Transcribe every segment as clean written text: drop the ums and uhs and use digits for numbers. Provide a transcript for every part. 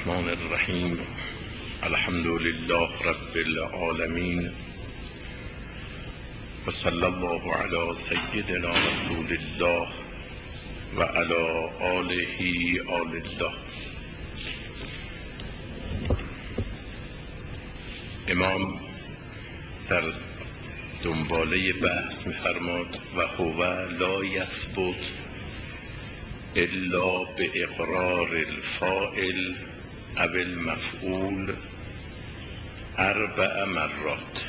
الرحمن الرحیم. الحمد لله رب العالمین و صلی الله علی سیدنا رسول الله و علی آله آل الله. امام در دنباله بحث می‌فرماد و هو لا یثبت الا باقرار الفاعل او المفعول 4 مرات.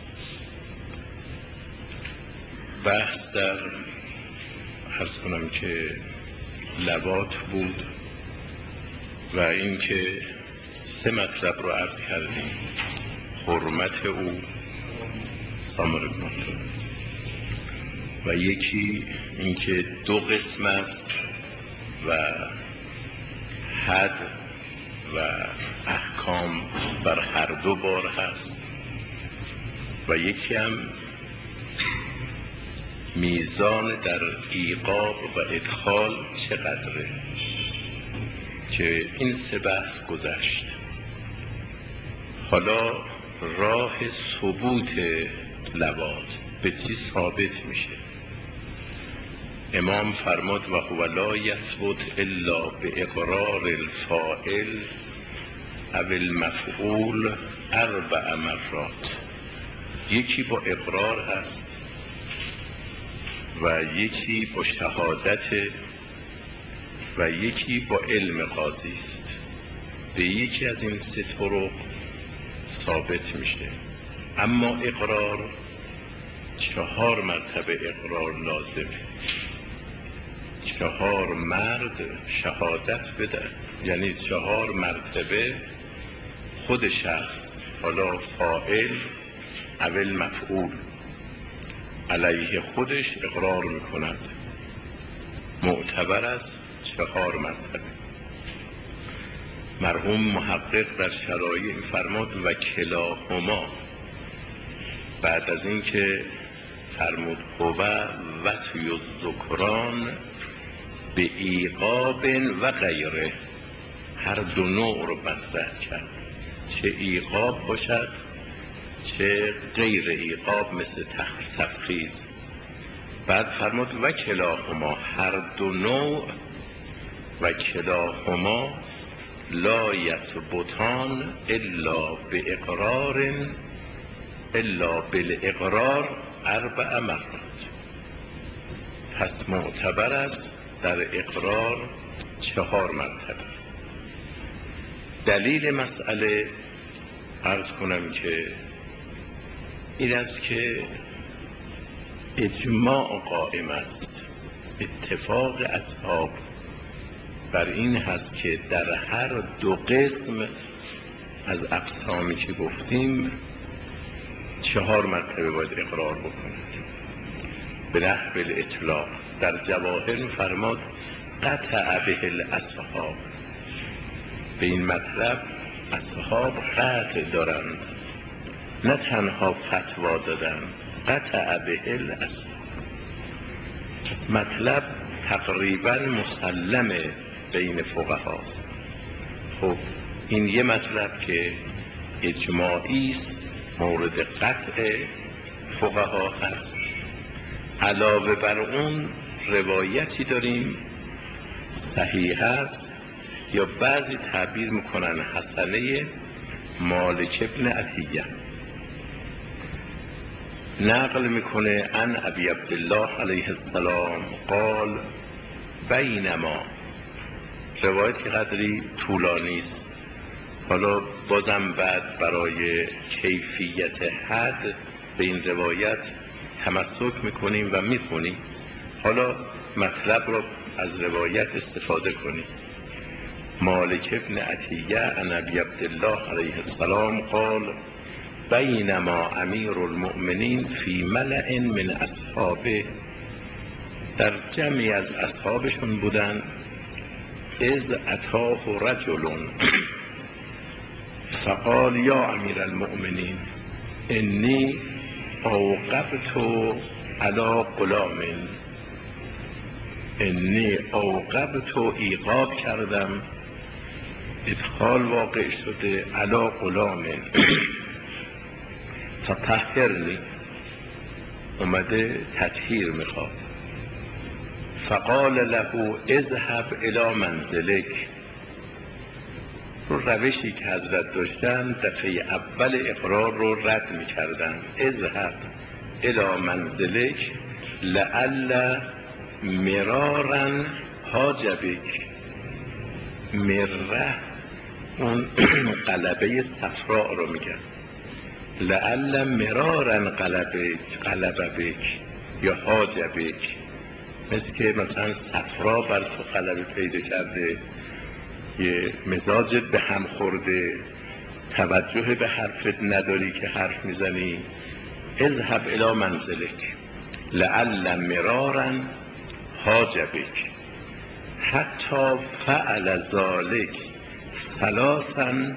بحث در عرض کنم که لواط بود و اینکه 3 مطلب رو عرض کردیم: حرمت او ثمر و یکی اینکه 2 قسم است و حد و احکام بر هر 2 بار هست و یکی هم میزان در ایقاب و ادخال چقدره که این 3 بحث گذشت. حالا راه ثبوت لواط به چی ثابت میشه؟ امام فرمود و هو لا یثبت الا باقرار الفاعل او المفعول 4 مرات. یکی با اقرار هست و یکی با شهادت و یکی با علم قاضی است. به یکی از این 3 طرق ثابت میشه. اما اقرار 4 مرتبه اقرار لازمه. 4 مرد شهادت بده، یعنی 4 مرتبه خود شخص، حالا فاعل اول مفعول، علیه خودش اقرار میکند. معتبر است 4 مرتبه. مرحوم محقق در شرایع فرمود و کلاهما، بعد از این که فرمود هو وطی الذکران به ایقاب و غیره، هر 2 نوع رو مطرح کرد، چه ایقاب باشد چه غیر ایقاب، مثل تفخیذ. بعد فرمود و کلاهما، هر 2 نوع، و کلاهما لا یثبتان الا باقرار الا بالاقرار 4 مرات. پس معتبر است در اقرار 4 مرتبه. دلیل مسئله عرض کنم که این است که اجماع قائم است، اتفاق اصحاب بر این هست که در هر 2 قسم از اقسامی که گفتیم 4 مرتبه باید اقرار بکنید. به نحو الاطلاق در جواهر فرماد قطع به الاصحاب، به این مطلب اصحاب قطع دارند، نه تنها فتوا دادن، قطع به الاصحاب. پس مطلب تقریبا مسلمه بین فقهاست. خب این یه مطلب که اجماعی است، مورد قطع فقها هست. علاوه بر اون روایتی داریم صحیح است، یا بعضی تعبیر میکنن حسنه مالک ابن عطیه، نقل میکنه عن ابی عبدالله علیه السلام قال بینما. روایتی قدری طولانی است، حالا بازم بعد برای کیفیت حد به این روایت تمسک میکنیم و میخونیم. حالا مطلب رو از روایت استفاده کنیم. مالک ابن عطیه عن ابی عبدالله علیه السلام قال بینما امیر المؤمنین فی ملأ من اصحابه، در جمعی از اصحابشون بودن، اذ اتاه رجل فقال یا امیر المؤمنین انی اوقبت علی غلام، انی اوقبت ایقاب کردم ادخال واقع شده علا غلام فطهرنی، اومده تطهیر میخواد. فقال له اذهب الی منزلک، رو روشی که حضرت داشتن دفعه اول اقرار رو رد میکردن. اذهب الی منزلک لعل مرارا حاجبک. مره اون قلبه صفراء رو میگن. لعل مرارا قلبک یا حاجبک، مثل که مثلا صفرا بر تو قلبه پیدا کرده، یه مزاجت به هم خورده، توجه به حرفت نداری که حرف میزنی. اذهب الی منزلک لعل مرارا حاجبک. حتی فعل ذلک ثلاثا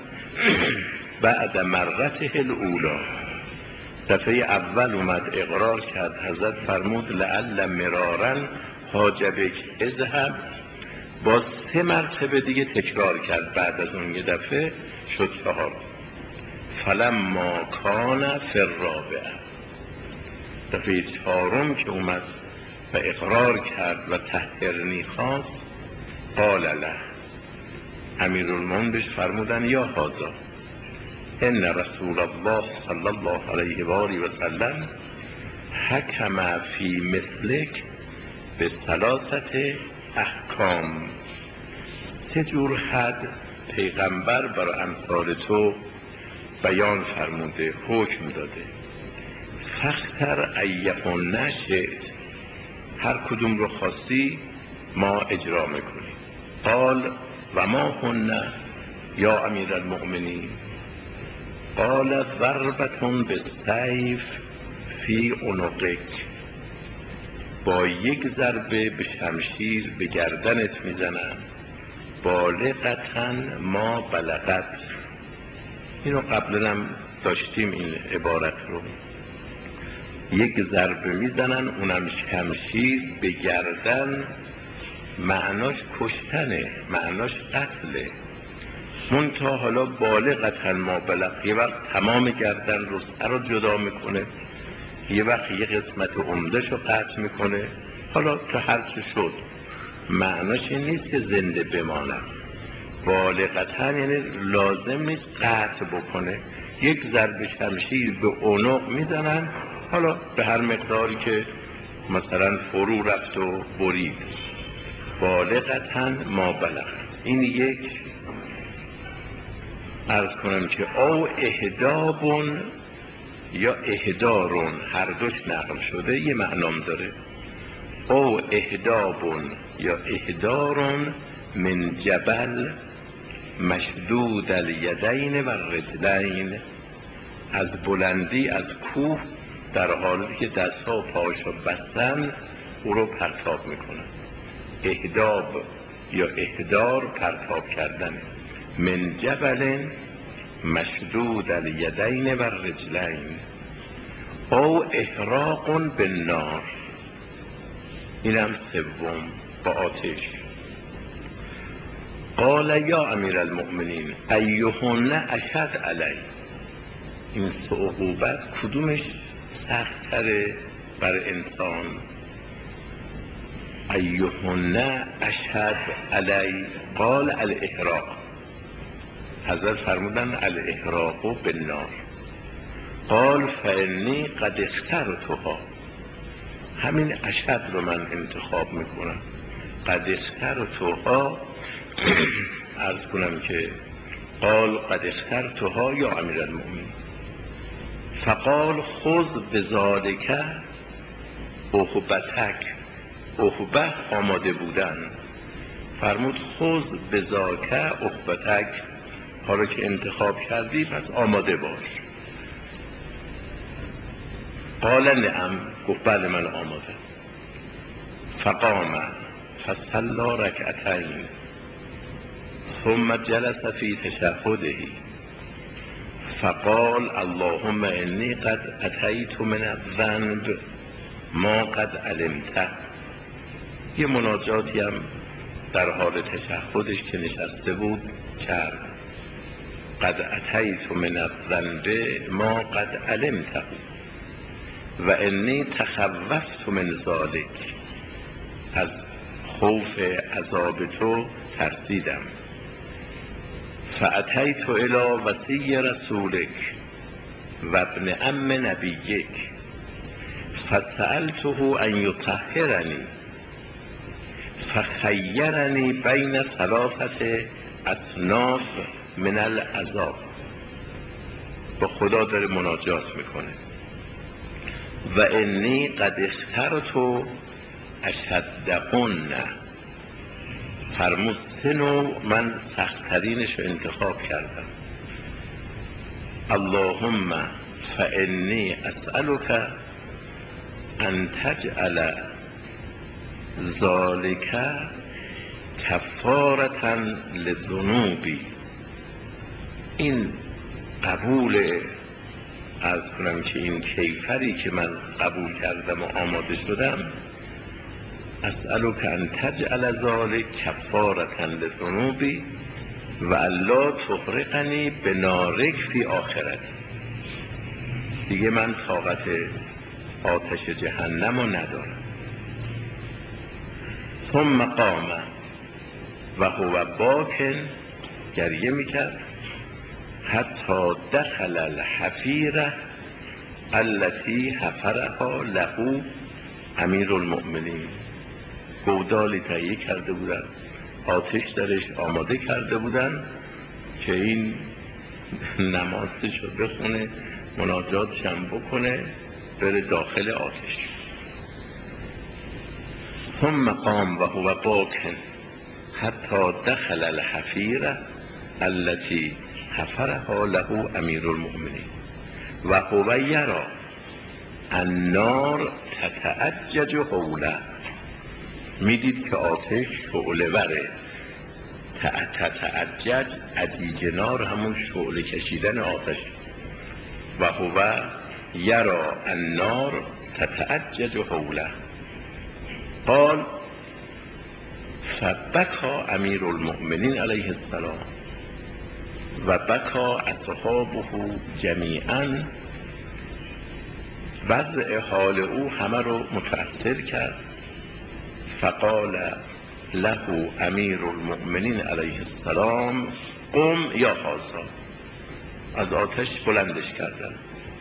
بعد مرته الاولی. دفعه اول اومد اقرار کرد، حضرت فرمود لعل مرارا حاجبک اذهب، باز 3 مرتبه دیگه تکرار کرد. بعد از اون یه دفعه شد 4. فلما کان فی الرابعه، دفعه 4 که اومد و اقرار کرد و طهرنی خواست، قال له، امیرالمومنین بهش فرمودن یا هذا ان رسول الله صلی الله علیه و آله و سلم حکم فی مثلک به 3 احکام. 3 جور حد پیغمبر بر امثال تو بیان فرموده، حکم داده. فاختر ایهن شئت، هر کدوم رو خواستی ما اجرا میکنیم. قال و ما هن یا امیرالمؤمنین؟ قال ضربة بالسیف فی عنقک، با 1 ضربه به شمشیر به گردنت میزنن. بالغة ما بلغت، اینو قبلا هم داشتیم این عبارت رو. 1 ضربه میزنن، اونم شمشیر به گردن، معناش کشتنه، معناش قتله. منتها حالا بالغة ما بلغ، یه وقت تمام گردن رو سر رو جدا میکنه، یه وقت یه قسمت عمدهش رو قطع میکنه. حالا تو هرچه شد، معناش این نیست که زنده بمانم. بالغتاً یعنی لازم نیست قطع بکنه. 1 ضربه شمشیر به عنق میزنن، حالا به هر مقداری که مثلا فرو رفت و برید. بالغتاً ما بلغت. این یک. عرض کنم که او اهدابون یا اهدارون، هر دوش نقل شده، یه معنام داره. او اهدابون یا اهدارون من جبل مشدود الیدین و الرجلین، از بلندی از کوه در حالی که دستها و پاهاشو بستن او رو پرتاب میکنن. اهداب یا اهدار پرتاب کردن. من جبل مشدود الیدین و الرجلین او احراق بالنار، اینم 3 با آتش. قال یا امیرالمؤمنین ایهن اشد علی، این 3 عقوبت کدومش سخت تره بر انسان؟ ایهن اشد علی؟ قال الاحراق، حضرت فرمودن الاحراق بالنار. قال فانی قد اخترتها، همین اشد رو من انتخاب میکنم. قد اخترتها، عرض کنم که قال قد اخترتها یا امیرالمؤمنین. فقال خذ بذالک اهبتک، اهبه آماده بودن، فرمود خذ بذاک اهبتک، حالا که انتخاب کردی پس آماده باش. قال نعم، گفت بله من آماده. فقام فصلی رکعتین ثم جلس فی تشهده فقال اللهم انی قد اتیت من الذنب ما قد علمته. یه مناجاتی هم در حال تشهدش که نشسته بود کرد. قد اتیت من الذنب ما قد علمته و انی تخوفت من ذلک، از خوف عذاب تو ترسیدم. فاتیت الی وصی رسولک و ابن عم نبیک فسألته ان یطهرنی فخیرنی بین ثلاثه اصناف من العذاب. با خدا داره مناجات میکنه. و انی قد اخترت اشدهن، فرمود سه نوع من سختترینش رو انتخاب کردم. اللهم فانی اسألک ان تجعل ذلک کفارة لذنوبی. این قبول، عرض کنم که این کیفری که من قبول کردم و آماده شدم، اسألک ان تجعل ذلک کفارة لذنوبی و الا تغرقنی بنارک فی آخرتی. دیگه من طاقت آتش جهنم رو ندارم. ثم قام و هو باکن، گریه میکرد، حتی دخل الحفیره التي حفرها له امیر المؤمنین. گودالی تهیه کرده بودن، آتش درش آماده کرده بودن که این نمازش رو بخونه، مناجاتش هم بکنه، بره داخل آتش. ثم قام و هو باکن حتی دخل الحفیره التي حفرها له امیر المؤمنین و هو یری النار تتعجج حوله. میدید که آتش شعله وره. تتعجج، عجیج نار همون شعله کشیدن آتش. و هو یری النار تتعجج حوله. قال فبکا امیر المؤمنین علیه السلام و بکا اصحابه جمیعا. وضع حال او همه رو متأثر کرد. فقال له امیر المؤمنین علیه السلام قم یا هذا. از آتش بلندش کردن،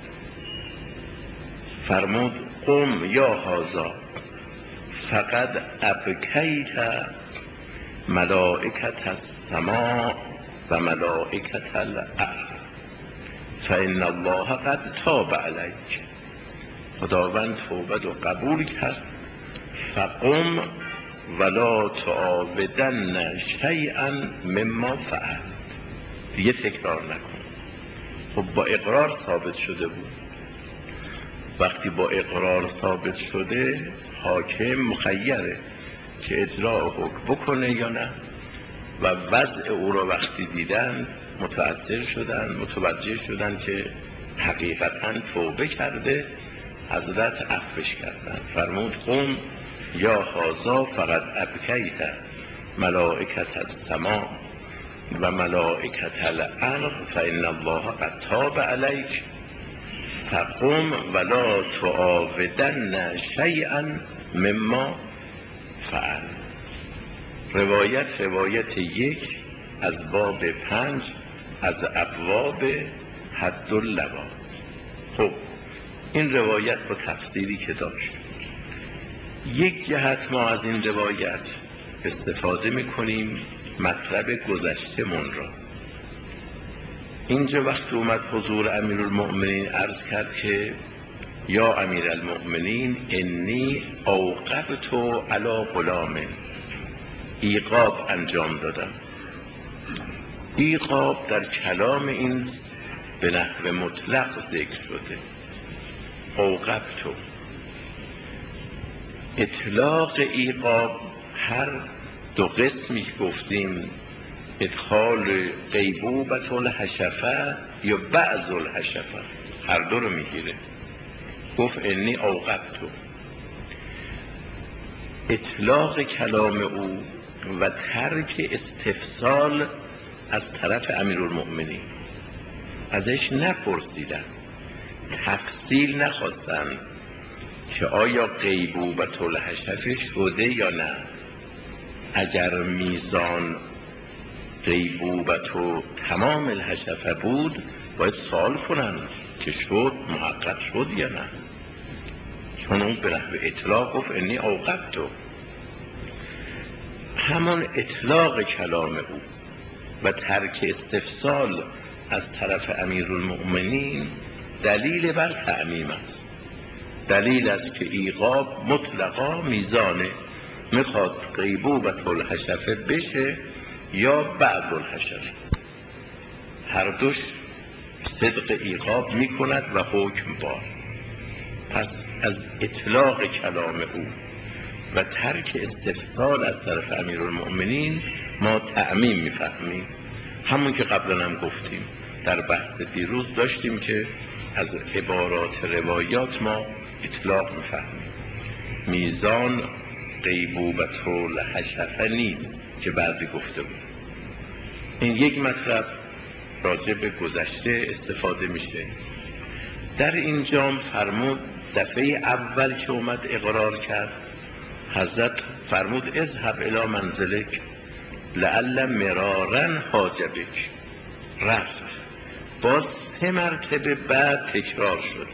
فرمود قم یا هذا فقد ابکیت ملائکة السماء و ملائکة الارض فان الله قد تاب علیک. خداوند توبت رو قبول کرد. فقم ولا تعاودن شیئا مما فعل. دیگه تکرار نکن. خب با اقرار ثابت شده بود. وقتی با اقرار ثابت شده، حاکم مخیره که اجرا حکم بکنه یا نه. و وضع او را وقتی دیدن متأثر شدن، متوجه شدن که حقیقتا توبه کرده. حضرت عفوش کردن، فرمود قم یا هذا فقد ابکیت ملائکة السماء و ملائکة الارض فان الله قد تاب علیک فقم ولا تعاودن شیئا مما فعل. روایت یک از باب 5 از ابواب حد اللواط. خب این روایت با تفسیری که داشت، یک جهت ما از این روایت استفاده میکنیم مطلب گذشته من را. اینجا وقتی اومد حضور امیرالمؤمنین عرض کرد که یا امیرالمؤمنین انی اوقبت علی غلام، ایقاب انجام دادم. ایقاب در کلام این به نحو مطلق ذکر شده. اوقبت، اطلاق ایقاب هر دو قسمیش گفتیم، ادخال غیبوبة الحشفه یا بعض الحشفه، هر دو رو میگیره. گفت انی اوقبت. اطلاق کلام او و ترک استفصال از طرف امیرالمؤمنین. ازش نپرسیدن، تفصیل نخواستن که آیا غیبوبة الحشفه شده یا نه. اگر میزان غیبوبة و تمام الحشفه بود باید سوال کنن که شد، محقق شد یا نه، چون اون به نحو اطلاق گفت انی اوقبتو. همان اطلاق کلام او و ترک استفصال از طرف امیرالمؤمنین دلیل بر تعمیم است. دلیل است که ایقاب مطلقا میزانه، میخواد غیبوبة الحشفه بشه یا بعد الحشفه، هر دوش صدق ایقاب میکند و حکم بار. پس از اطلاق کلام او و ترک استفصال از طرف امیرالمؤمنین ما تعمیم میفهمیم. همون که قبلا هم گفتیم در بحث دیروز داشتیم که از عبارات روایات ما اطلاق میفهمیم. میزان غیبوبة الحشفه نیست که بعضی گفته بود. این یک مطلب راجع به گذشته استفاده میشه. در اینجا فرمود دفعه اول که اومد اقرار کرد، حضرت فرمود اذهب الی منزلک لعل مرارا حاجبک. رفت، باز 3 مرتبه بعد تکرار شد.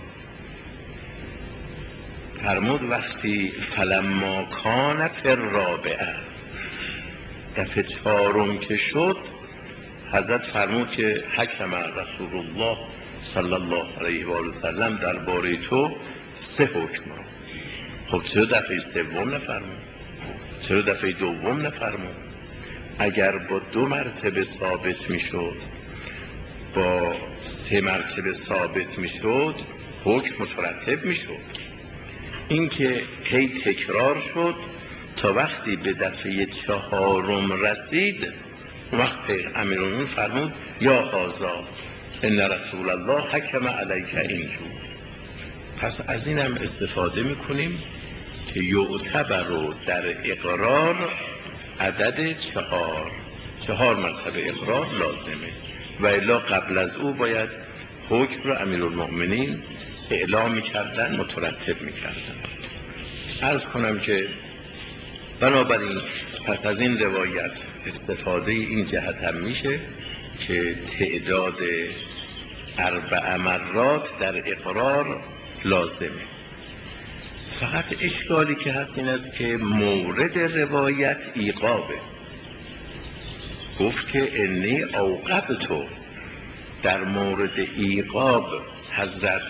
فرمود وقتی فلما کان فی الرابعه، دفعه 4 که شد، حضرت فرمود که حکم رسول الله صلی الله علیه و آله و سلم درباره تو 3 حکم. خب چرا دفعه 3 نفرمود؟ چرا دفعه 2 نفرمود؟ اگر با 2 مرتبه ثابت میشد، با 3 مرتبه ثابت میشد، حکم مترتب میشد. این که هی تکرار شد تا وقتی به دفعه 4 رسید، وقت امیرالمؤمنین فرمود یا هذا ان رسول الله حکم علیک اینجور. پس از این هم استفاده میکنیم که یعتبر در اقرار عدد 4 مرتبه اقرار لازمه و الا قبل از او باید حکم رو امیرالمؤمنین اعلام میکردن، مترتب میکردن. عرض کنم که بنابراین پس از این روایت استفاده این جهت هم میشه که تعداد 4 مرات در اقرار لازمه. فقط اشکالی که هست این است که مورد روایت ایقابه. گفت که انی اوقبتو، در مورد ایقاب حضرت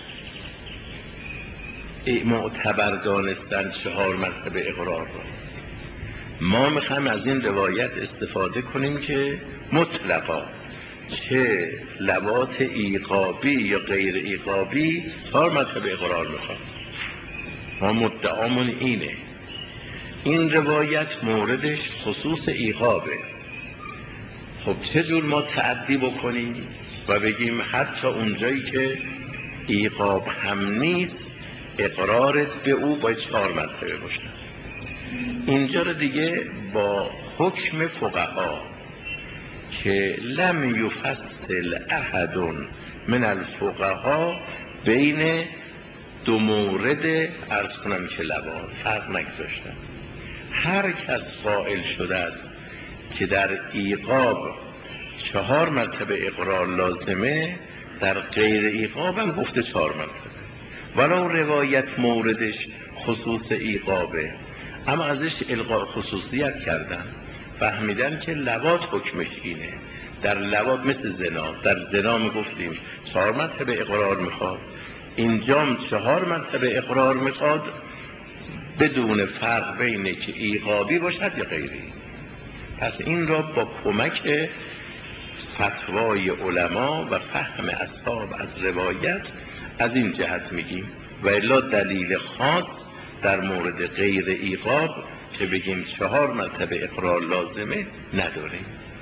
معتبر دانستن 4 مرتبه اقرار را. ما میخوایم از این روایت استفاده کنیم که مطلقا چه لوات ایقابی یا غیر ایقابی 4 مرتبه اقرار میخواد. ما مدعامون اینه. این روایت موردش خصوص ایقابه. خب چجور ما تعدی بکنیم و بگیم حتی اونجایی که ایقاب هم نیست اقرارت به او باید 4 مرتبه باشه؟ اینجا رو دیگه با حکم فقها که لم یفصل احد من الفقها بین 2 مورد عرض کنم که لوات فرق نگذاشتن. هر کس قائل شده است که در ایقاب 4 مرتبه اقرار لازمه، در غیر ایقاب هم گفته 4 مرتبه، ولو روایت موردش خصوص ایقابه، اما ازش القاء خصوصیت کردن، فهمیدن که لوات حکمش اینه. در لوات مثل زنا، در زنا میگفتیم 4 مرتبه اقرار میخواد، اینجام 4 مرتبه اقرار میخواد بدون فرق بینه که ایقابی باشد یا غیری. پس این را با کمک فتوای علما و فهم اصحاب از روایت از این جهت میگیم و الا دلیل خاص در مورد غیر ایقاب که بگیم 4 مرتبه اقرار لازمه نداریم.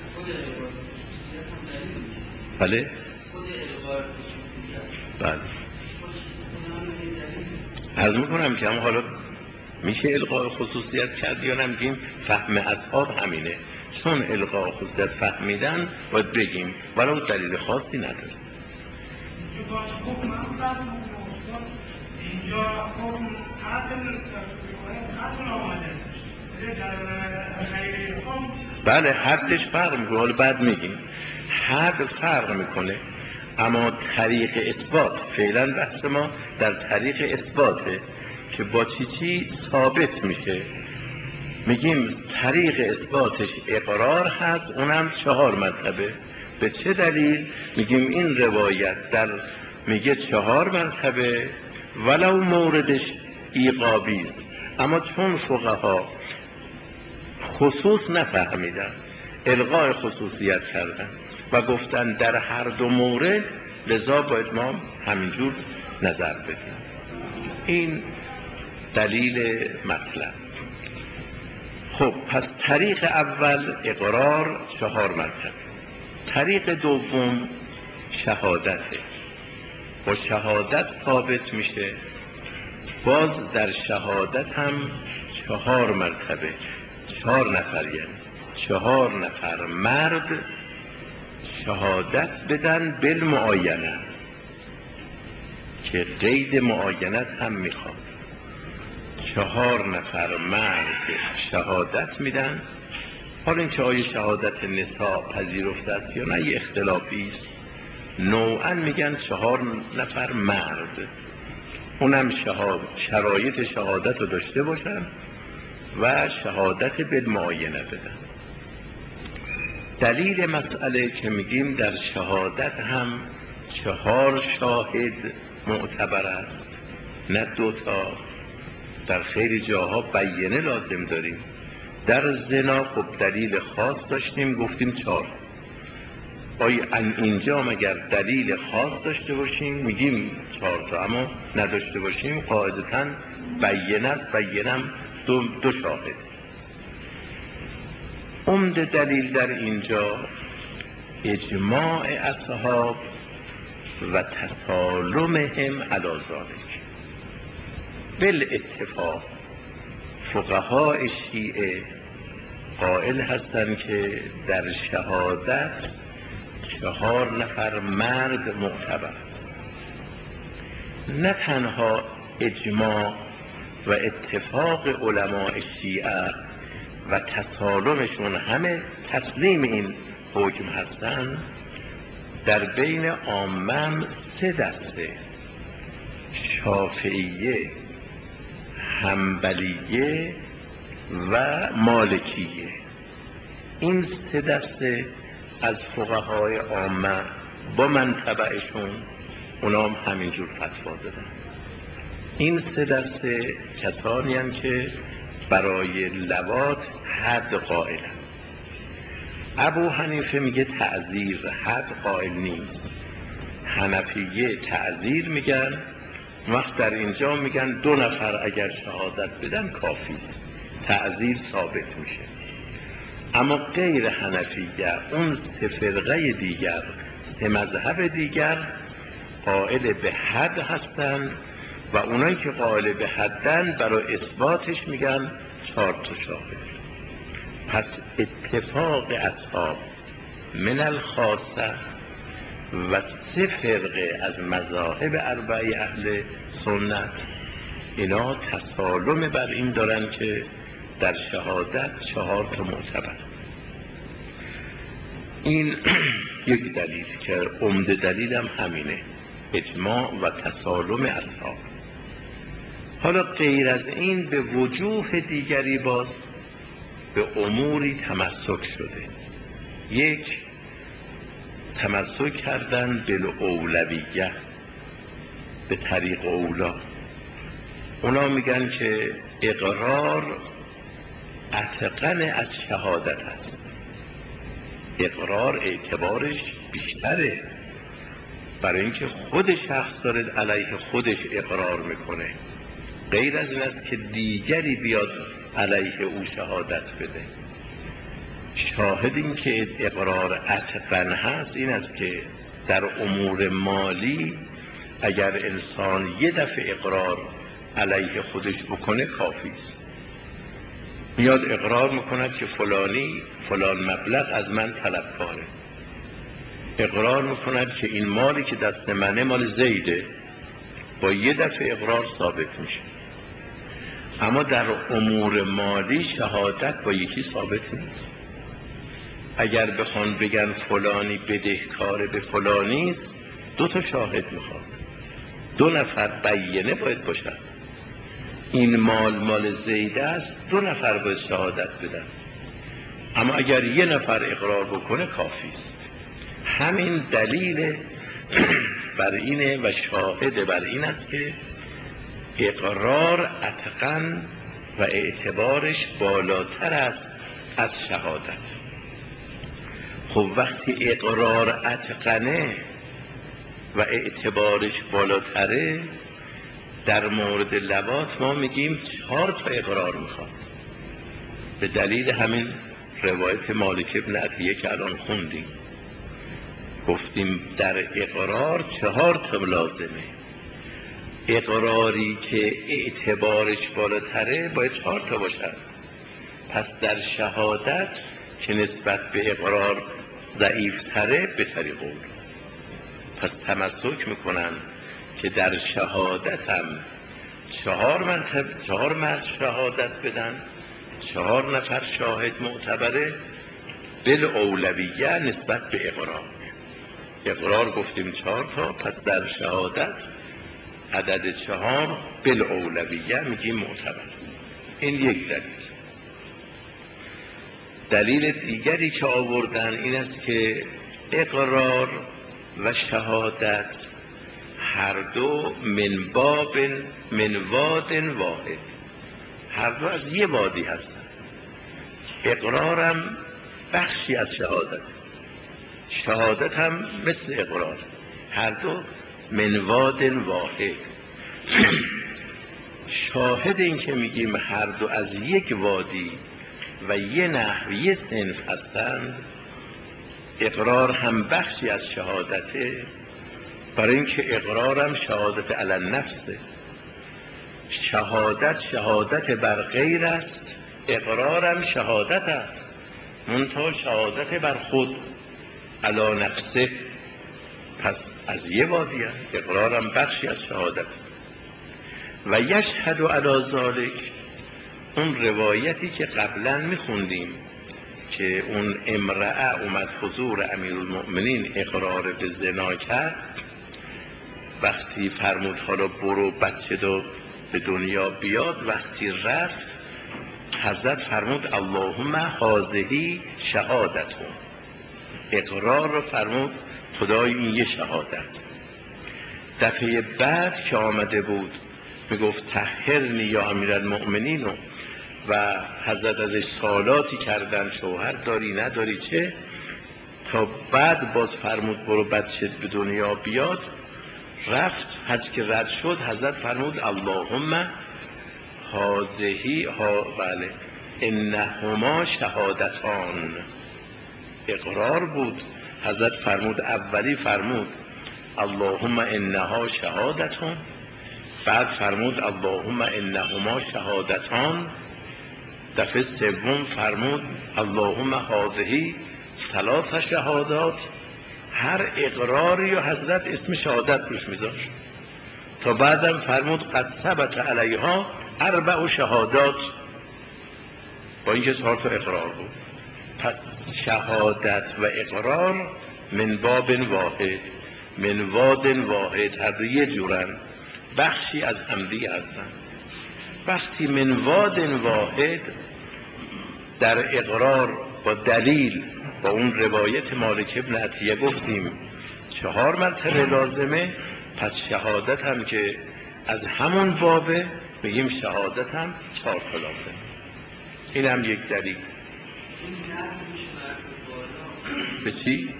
بله؟ بله. عرض میکنم که هم حالا میشه القاء خصوصیت کرد یا نمیگیم فهم اصحاب همینه، چون الغا خصوصیت فهمیدن باید بگیم، ولو دلیل خاصی نداره. اینجا حکم عقل آمده بله حدش فرق میکنه، حالا بعد میگیم حد فرق میکنه، اما طریق اثبات فعلا بحث ما در طریق اثباته که با چی ثابت میشه. میگیم طریق اثباتش اقرار هست، اونم 4 مرتبه. به چه دلیل؟ میگیم این روایت در میگه 4 مرتبه ولو موردش ایقابیست، اما چون فقها خصوص نفهمیدن الغای خصوصیت کردن و گفتن در هر دو مورد، لذا باید ما همینجور نظر بدیم. این دلیل مطلب. خب پس طریق اول اقرار 4 مرتبه، طریق دوم شهادته، با شهادت ثابت میشه. باز در شهادت هم 4 مرتبه، 4 نفر، یعنی 4 نفر مرد شهادت بدن بالمعاینه که قید معاینت هم میخواد. 4 نفر مرد شهادت میدن. حالا این که آیه شهادت نساء پذیرفته است یا نه یه اختلافی است. نوعا میگن 4 نفر مرد، اونم شرایط شهادت رو داشته باشن و شهادت بالمعاینه بدن. دلیل مسئله که میگیم در شهادت هم 4 شاهد معتبر است، نه 2 تا. در خیلی جاها بیینه لازم داریم. در زنا خب دلیل خاص داشتیم، گفتیم 4. آیا اینجا مگر دلیل خاص داشته باشیم میگیم 4 تا، اما نداشته باشیم قاعدتاً بیینه است. بیینم 2 شاهد. عمده دلیل در اینجا اجماع اصحاب و تسالمهم علی ذلک. بالاتفاق فقهای شیعه قائل هستند که در شهادت 4 نفر مرد معتبر است. نه تنها اجماع و اتفاق علماء شیعه و تسالمشون همه تسلیم این حکم هستند، در بین عامه 3 دسته، شافعیه، حنبلیه و مالکیه، این 3 دسته از فقهای عامه با منطبعشون اونا هم همینجور فتوا دادن. این 3 دسته کسانی هستند که برای لواط حد قائلن. ابو حنیفه میگه تعزیر، حد قائل نیست. حنفیه تعزیر میگن، وقت در اینجا میگن 2 نفر اگر شهادت بدن کافی است، تعزیر ثابت میشه. اما غیر حنفیه، اون 3 فرقه دیگر، 3 مذهب دیگر قائل به حد هستند و اونایی که قائل به حدن برای اثباتش میگن 4 تا شاهد. پس اتفاق اصحاب من الخاصه و 3 فرقه از مذاهب 4 اهل سنت، اینا تسالم بر این دارن که در شهادت 4 تا معتبر. این یک دلیل که عمده دلیلم همینه، اجماع و تسالم اصحاب. حالا غیر از این به وجوه دیگری باز به اموری تمسک شده. یک، تمسک کردن بالاولویه، به طریق اولا. اونا میگن که اقرار اتقن از شهادت است. اقرار اعتبارش بیشتره، برای اینکه خود شخص داره علیه خودش اقرار میکنه. غیر از این است که دیگری بیاد علیه او شهادت بده. شاهد این که اقرار اتقن هست این است که در امور مالی اگر انسان 1 دفعه اقرار علیه خودش بکنه کافی است. میاد اقرار میکند که فلان مبلغ از من طلبکاره، اقرار میکند که این مالی که دست منه مال زیده، با یه دفعه اقرار ثابت میشه. اما در امور مالی شهادت با یکی ثابت نیست. اگر بخوان بگن فلانی بدهکار به فلانیست، 2 تا شاهد میخواد، 2 نفر بینه باید باشن این مال زیده است، 2 نفر باید شهادت بدن. اما اگر 1 نفر اقرار بکنه کافی است. همین دلیل بر اینه و شاهد بر این است که اقرار اتقن و اعتبارش بالاتر است از شهادت. خب وقتی اقرار اتقنه و اعتبارش بالاتره، در مورد لواط ما میگیم 4 تا اقرار میخواد، به دلیل همین روایت مالک ابن عطیه که الان خوندیم. گفتیم در اقرار 4 تا لازمه. اقراری که اعتبارش بالاتره باید 4 تا باشد. پس در شهادت که نسبت به اقرار ضعیفتره بهتری قول. پس تمسک میکنن که در شهادت هم 4 مرد شهادت بدن، 4 نفر شاهد معتبره، بالاولویه نسبت به اقرار گفتیم 4 تا، پس در شهادت عدد 4 بالاولویه میگیم معتبر. این یک دلیل دیگری که آوردن این است که اقرار و شهادت هر دو من واد واحد، هر دو از یه وادی هستن. اقرارم بخشی از شهادت هم مثل اقرار، هر دو من واد واحد. شاهد این که میگیم هر دو از یک وادی و یه نحو یه صنف هستند، اقرار هم بخشی از شهادته، برای اینکه اقرارم شهادت علی النفسه، شهادت بر غیر است، اقرارم شهادت است، منتها شهادت بر خود علی نفسه. پس از یه وادی هم اقرارم بخشی از شهادت. و یشهد علی ذالک، اون روایتی که قبلا میخوندیم که اون امرأه اومد حضور امیرالمؤمنین اقرار به زنا کرد، وقتی فرمود حالا برو بچه دو به دنیا بیاد، وقتی رفت حضرت فرمود اللهم هذه شهادتهم، اقرار رو فرمود خدای این یه شهادت. دفعه بعد که آمده بود میگفت طهرنی یا امیرالمؤمنین، و حضرت ازش سوالاتی کردن شوهر داری نداری چه، تا بعد باز فرمود برو بچه به دنیا بیاد. رفت، حج که رد شد حضرت فرمود اللهم هذه بله انهما شهادتان، اقرار بود. حضرت فرمود اولی فرمود اللهم انها شهادتان، بعد فرمود اللهم انهما شهادتان، دفعه سوم فرمود اللهم هذه 3 شهادات. هر اقراری و حضرت اسم شهادت روش میذاشت، تا بعدم فرمود قد ثبت علیها 4 شهادات، با اینکه 4 تا اقرار بود. پس شهادت و اقرار من باب واحد، من واد واحد، هر دو یه جورن، بخشی از همدیگه هستن. وقتی من واد واحد در اقرار با دلیل با اون روایت مالک ابن عطیه گفتیم 4 مرتبه لازمه، پس شهادت هم که از همون بابه بگیم شهادت هم 4 تا لازمه. این هم یک دلیل. به چی؟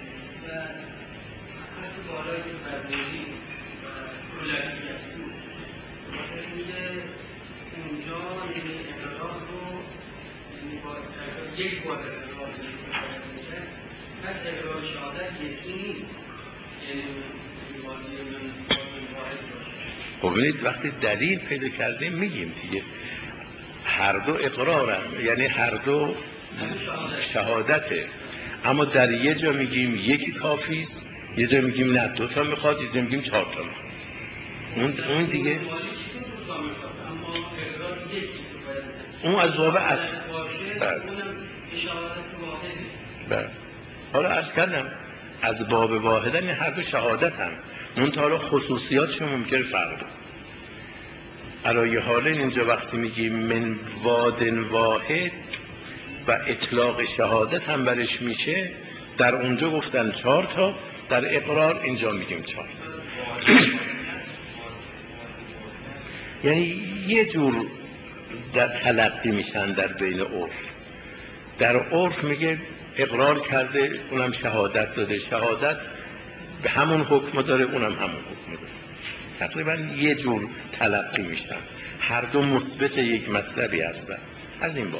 یک بار اقرار میشه، پس اقرار شهادت یکی نیست، خب ببینید وقتی دلیل پیدا کردیم میگیم دیگه هر دو اقرار است، یعنی هر دو شهادته. اما در یه جا میگیم یکی کافی است، یه جا میگیم نه 2 تا میخواد، یه جا میگیم 4 تا میخواد. اون دیگه اون از باب بله. حالا عرض کردم از باب واحدن این هر دو شهادت هم منتها خصوصیاتشون ممکنه فرق کنه. علای حال اینجا وقتی میگیم من وادن واحد و اطلاق شهادت هم برش میشه، در اونجا گفتن 4 تا، در اقرار اینجا میگیم 4 تا. یعنی یه جور در تلقی میشن در بین عرف. در عرف میگه اقرار کرده اونم شهادت داده، شهادت به همون حکم داره، اونم همون حکم داره. تقریبا یه جور تلقی میشن، هر دو مثبت یک مطلبی هستن. از این باب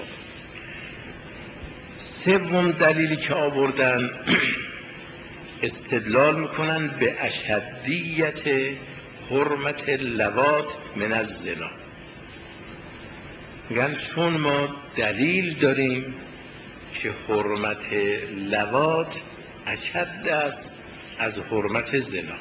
سوم دلیلی که آوردن استدلال میکنن به اشدیت حرمت لواط من الزنا. میگن چون ما دلیل داریم که حرمت لواط اشد است از حرمت زنا.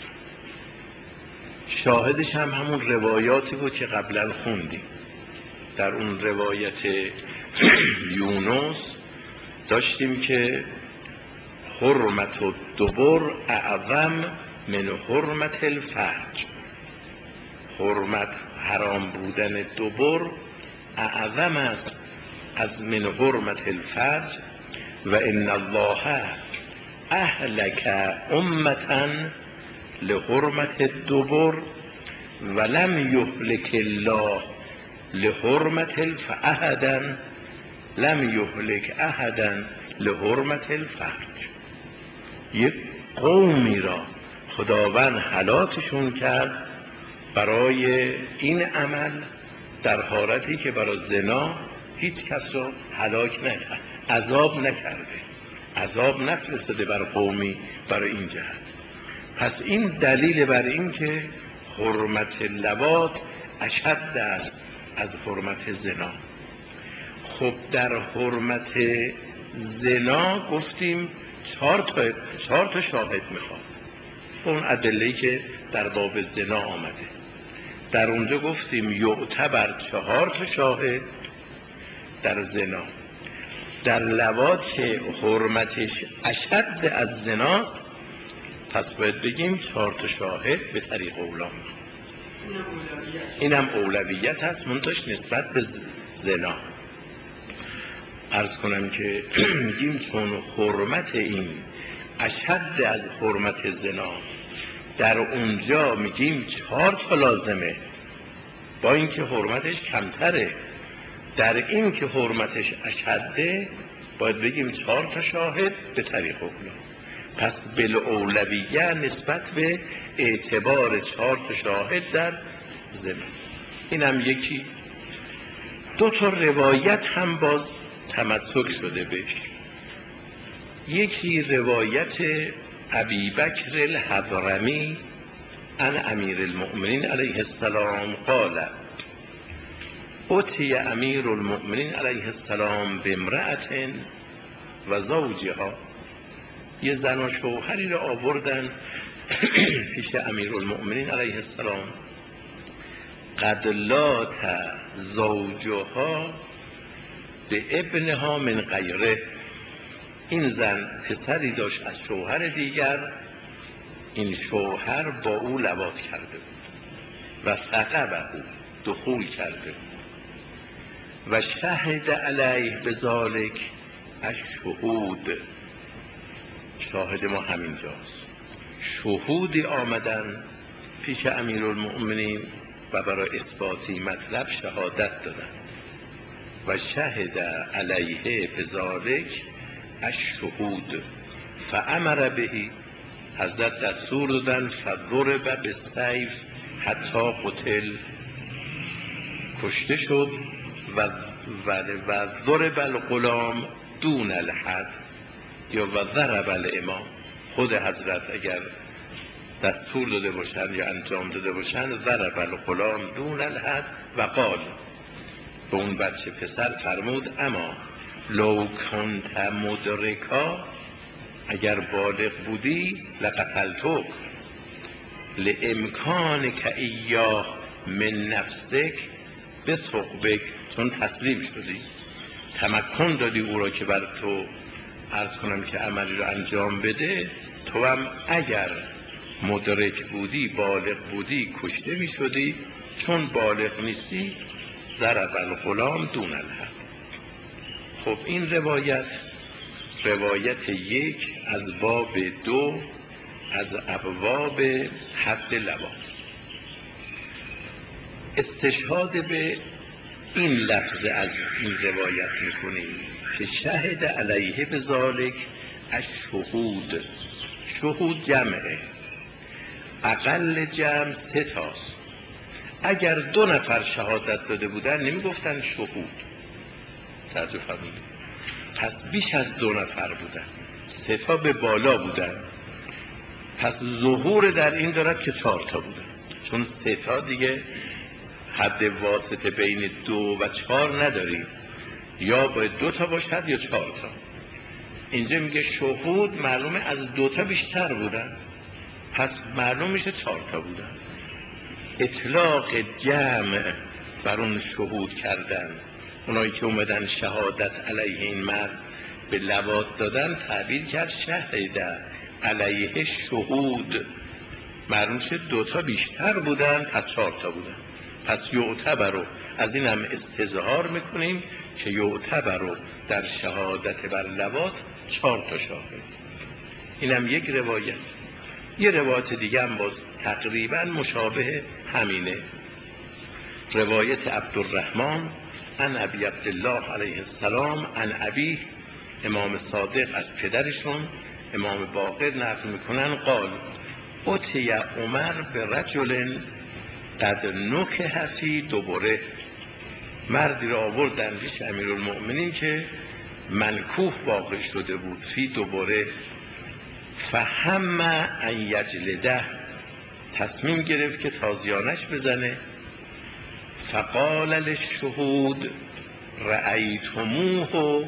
شاهدش هم همون روایاتی بود که قبلا خوندیم. در اون روایت یونس داشتیم که حرمت الدبر اعظم من حرمت الفرج. حرمت حرام بودن دبر اعظم است از من حرمت الفرج و ان الله اهلك امتا لحرمت الدبر ولم یهلک الله لحرمت احدا لم یهلک احدا لحرمت الفرج. یک قومی را خداوند هلاکشون کرد برای این عمل، در حالتی که برای زنا هیچ کس رو هلاک نکرد، عذاب نکرده، عذاب نفرستاده بر قومی برای این جهت. پس این دلیل بر این که حرمت لواط اشد است از حرمت زنا. خب در حرمت زنا گفتیم 4 تا شاهد میخواد، اون ادله‌ای که در باب زنا آمده. در اونجا گفتیم یعتبر 4 تا شاهد در زنا. در لواط که حرمتش اشد از زناست، پس باید بگیم 4 تا شاهد به طریق اولا. اینم اولویت هست منتش نسبت به زنا. عرض کنم که میگیم چون حرمت این اشد از حرمت زنا، در اونجا میگیم 4 تا لازمه، با اینکه حرمتش کمتره. در این که حرمتش اشده باید بگیم 4 تا شاهد به طریق اولا. پس بالاولویه نسبت به اعتبار 4 تا شاهد در زنا. اینم یکی. 2 تا روایت هم باز تمسک شده بهش. یکی روایت ابی بکر الحضرمی عن امیر المؤمنین علیه السلام قال اتي امیر المؤمنین علیه السلام بامرأة و زوجها. یه زن و شوهری را آوردن پیش امیر المؤمنین علیه السلام. قد لات زوجها به ابنها من غیره. این زن پسری داشت از شوهر دیگر، این شوهر با او لواط کرده بود و ثقبه دخول کرده بود و شهد علیه بذالک الشهود. شاهد ما همینجاست. شهودی آمدن پیش امیرالمؤمنین و برای اثباتی مطلب شهادت دادن و شهد علیه بذالک الشهود فامر بهی. حضرت دستور دادن فضرب بالسیف حتی قتل، کشته شد و ضرب الغلام دون الحد یا و ضرب الامام. خود حضرت اگر دستور داده باشند یا انجام داده باشند ضرب الغلام دون الحد و قال به اون بچه پسر فرمود اما لو کنت مدرکا، اگر بالغ بودی لقتلتک لامکانک ایاه من نفسک بثقبک، چون تسلیم شدی تمکن دادی او را که بر تو عرض کنم که عملی رو انجام بده، تو هم اگر مدرک بودی بالغ بودی کشته می شدی، چون بالغ نیستی ضرب الغلام دون الحد. خب این روایت یک از باب 2 از ابواب حد لواط. استشهاد به این لفظ از این روایت میکنیم که شهد علیه بذالک الشهود. شهود جمعه، اقل جمع 3 تاست. اگر 2 نفر شهادت داده بودن نمیگفتن شهود، توجه فرمودید، پس بیش از 2 نفر بودن، 3 تا به بالا بودن، پس ظهور در این دارد که 4 تا بودن، چون 3 تا دیگه حد واسطه بین 2 و 4 نداریم، یا باید 2 تا باشد یا 4 تا. اینجا میگه شهود معلومه از 2 تا بیشتر بودن، پس معلوم میشه 4 تا بودن. اطلاق جمع بر اون شهود کردن، اونایی که اومدن شهادت علیه این مرد به لواط دادن، تعبیر کرد شهد علیه شهود، معلوم شد 2 تا بیشتر بودن پس 4 تا بودن. پس یعتبرو، از این هم استظهار میکنیم که یعتبرو در شهادت بر لواط 4 تا شاهد. این هم یک روایت. یه روایت دیگه هم باز تقریبا مشابه همینه، روایت عبدالرحمن عن ابی عبدالله علیه السلام عن ابی، امام صادق از پدرشون امام باقر نقل میکنن قال اتی عمر به رجل قد نکح فی دبره، مردی را آوردن پیش امیرالمؤمنین که منکوح واقع شده بود، فی دبره، فهم ان یجلده، تصمیم گرفت که تازیانش بزنه، فقال للشهود رأیتموه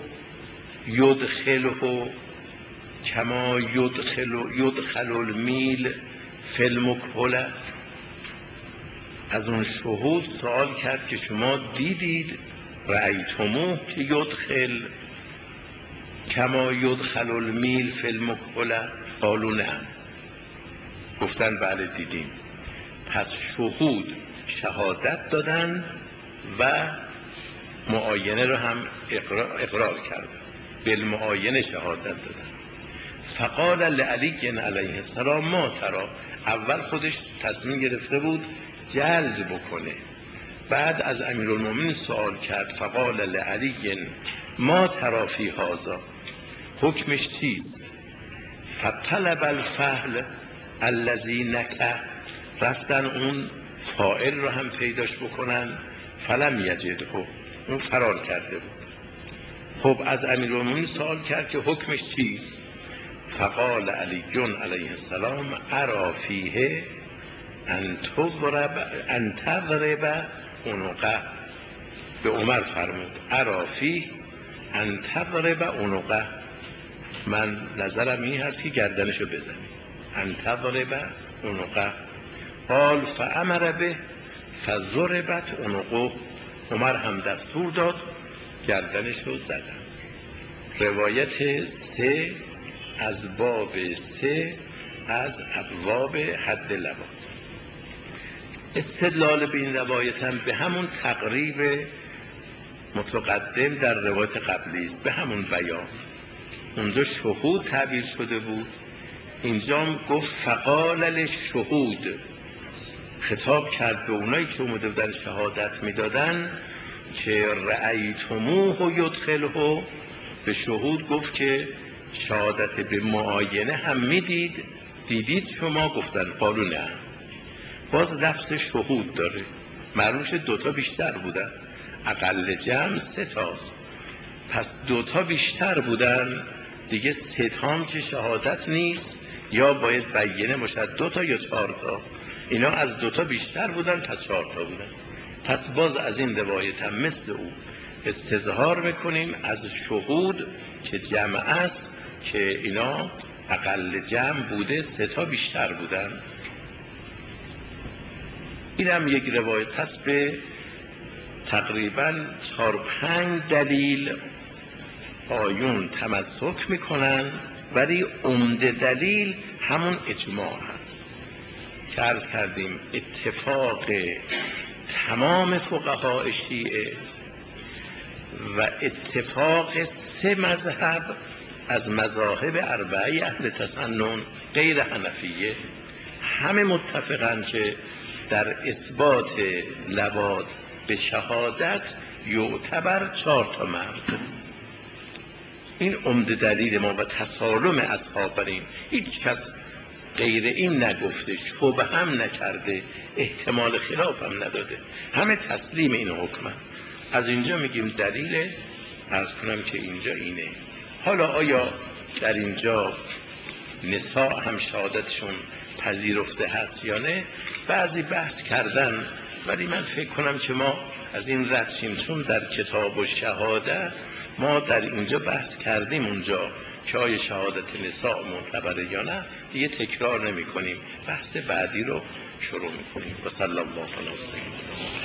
یدخله کما یدخل المیل فی المکحله. از اون شهود سوال کرد که شما دیدید رأیتموه که یدخل کما یدخل المیل فی المکحله؟ قالوا نعم، گفتن بله دیدیم. پس شهود شهادت دادن و معاینه رو هم اقرار کردن، بالمعاینه شهادت دادن. فقال لعلی علیه السلام ما ترا، اول خودش تصمیم گرفته بود جلد بکنه، بعد از امیرالمومنین سوال کرد فقال لعلی ما ترا فی هذا، حکمش چیست؟ فطلب الفعل الذی نکح، رفتن اون فاعل رو هم پیداش بکنن، فلم یجده، اون فرار کرده بود. خب از امیرالمومنین سوال کرد که حکمش چیست؟ فقال علی علیه السلام ارا فیه ان تضرب عنقه، به عمر فرمود ارا فیه ان تضرب عنقه، من نظرم این هست که گردنشو بزنی، ان تضرب عنقه. قال فامر به فضربت عنقه، عمر هم دستور داد گردنشو زدن. روایت 3 از باب 3 از ابواب حد لواط. استدلال به این روایت هم به همون تقریب متقدم در روایت قبلی است، به همون بیان. اونجا شهود تعبیر شده بود، اینجا گفت فقال للشهود، خطاب کرد به اونایی که اومده بودن شهادت میدادن که رأیتموه یدخله، به شهود گفت که شهادت به معاینه هم دیدید شما؟ گفتن قالوا نه. باز لفظ شهود داره، معلوم شد 2 تا بیشتر بودن، اقل جمع 3 تاست، پس 2 تا بیشتر بودن دیگه، 3 تا هم که شهادت نیست، یا باید بینه باشد 2 تا یا 4 تا. اینا از 2 تا بیشتر بودن پس 4 تا بودن. پس باز از این روایت هم مثل او استظهار بکنیم از شهود که جمع است که اینا اقل جمع بوده، 3 تا بیشتر بودن. این هم یک روایت هست به تقریبا 4-5 دلیل آیون تمسک میکنن، ولی عمده دلیل همون اجماع هست که عرض کردیم اتفاق تمام فقهای شیعه و اتفاق 3 مذهب از مذاهب 4 اهل تسنن غیر حنفیه، همه متفقن که در اثبات لواط به شهادت یعتبر 4 تا مرد. این عمده دلیل ما و تسالم اصحاب بر این. هیچ کس غیر این نگفته، شبه هم نکرده، احتمال خلاف هم نداده، همه تسلیم این حکم. از اینجا میگیم دلیل، عرض کنم که اینجا اینه. حالا آیا در اینجا نساء هم شهادتشون پذیرفته هست یا نه؟ بعضی بحث کردن، ولی من فکر کنم که ما از این رد شیم، چون در کتاب و شهادت ما در اینجا بحث کردیم اونجا که آیا شهادت نساء معتبره یا نه، دیگه تکرار نمی کنیم، بحث بعدی رو شروع می کنیم. و صلی الله علیه و سلم.